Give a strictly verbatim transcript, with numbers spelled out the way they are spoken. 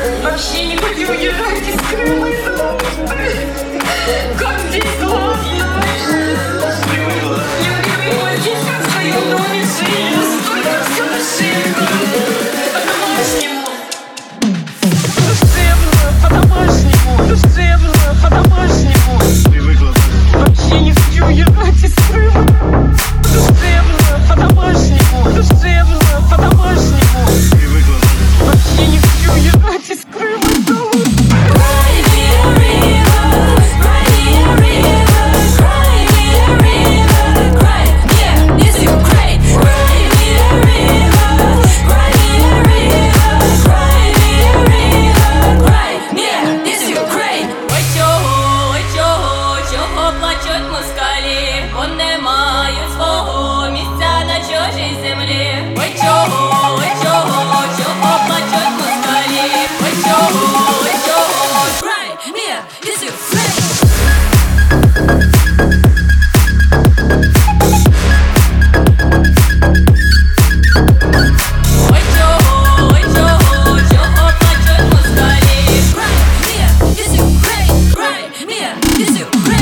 Вообще не хочу уезжать из Крыма. Как здесь классно. Любимый мой сейчас в своем доме жил. Столько все душевно. По-домашнему. Душевно, по-домашнему. Душевно, по-домашнему. Вообще не хочу уезжать из Крыма. Душевно, по-домашнему. Душевно, по-домашнему. Вообще не хочу уезжать из Крыма. Is you